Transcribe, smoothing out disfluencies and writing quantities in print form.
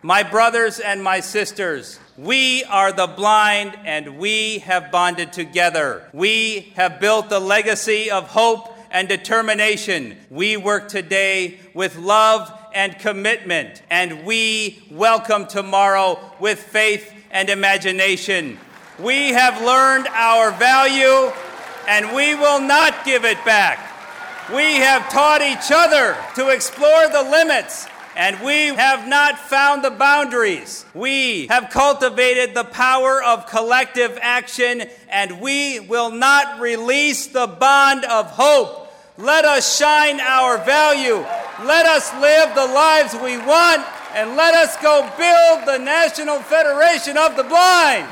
My brothers and my sisters, we are the blind, and we have bonded together. We have built a legacy of hope and determination. We work today with love and commitment, and we welcome tomorrow with faith and imagination. We have learned our value, and we will not give it back. We have taught each other to explore the limits, and we have not found the boundaries. We have cultivated the power of collective action, and we will not release the bond of hope. Let us shine our value. Let us live the lives we want, and let us go build the National Federation of the Blind.